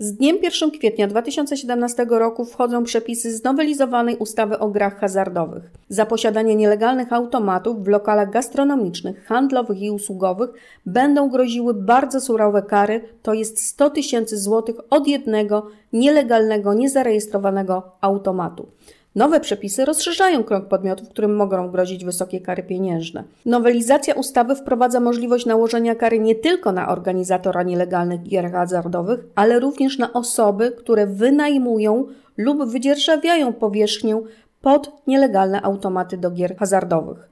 Z dniem 1 kwietnia 2017 roku wchodzą przepisy znowelizowanej ustawy o grach hazardowych. Za posiadanie nielegalnych automatów w lokalach gastronomicznych, handlowych i usługowych będą groziły bardzo surowe kary, to jest 100 000 złotych od jednego nielegalnego, niezarejestrowanego automatu. Nowe przepisy rozszerzają krąg podmiotów, którym mogą grozić wysokie kary pieniężne. Nowelizacja ustawy wprowadza możliwość nałożenia kary nie tylko na organizatora nielegalnych gier hazardowych, ale również na osoby, które wynajmują lub wydzierżawiają powierzchnię pod nielegalne automaty do gier hazardowych.